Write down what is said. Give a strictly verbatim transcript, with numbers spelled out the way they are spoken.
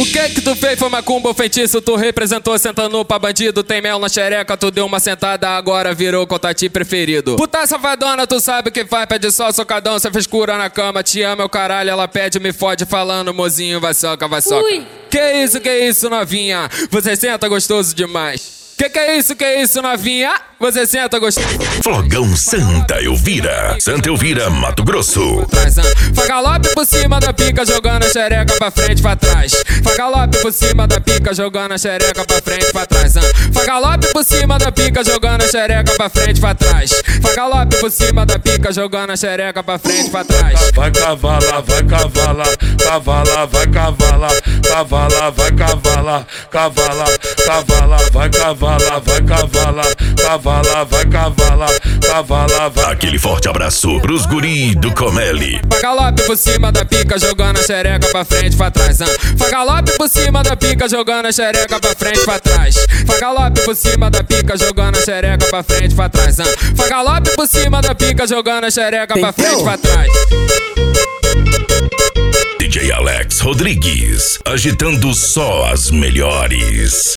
que que tu fez foi macumba ou feitiço? Tu representou sentando pra bandido. Tem mel na xereca, tu deu uma sentada, agora virou contatinho preferido. Puta safadona, tu sabe o que faz, pede só socadão, cê fez cura na cama. Te ama, o caralho, ela pede, me fode falando, mozinho, vai soca, vai soca. Ui. Que isso, que isso, novinha? Você senta gostoso demais. Que que é isso, que é isso, novinha? Você senta gostoso. Flogão Santa Elvira, Santa Elvira, Mato Grosso. Fagalope por cima da pica, jogando a xereca pra frente, pra trás. Fagalope por cima da pica, jogando a xereca pra frente, pra trás. Fagalope por cima da pica, jogando a xereca pra frente, pra trás. Fagalope por cima da pica, jogando a xereca pra frente, pra trás. Vai cavalar, vai cavalar, cavalar, vai cavalar, cavalar, vai cavalar, cavalar, cavalar, vai cavalar. Vai cavalar, cavalar, vai cavalar, cavalar, vai. Aquele forte abraço pros guri do Comelli. Fagalope por cima da pica, jogando a xereca pra frente, pra trás. Fagalope por cima da pica, jogando a xereca pra frente, pra trás. Fagalope por cima da pica, jogando a xereca pra frente, pra trás. Fagalope por cima da pica, jogando a xereca pra frente, pra trás. D J Alex Rodrigues, agitando só as melhores.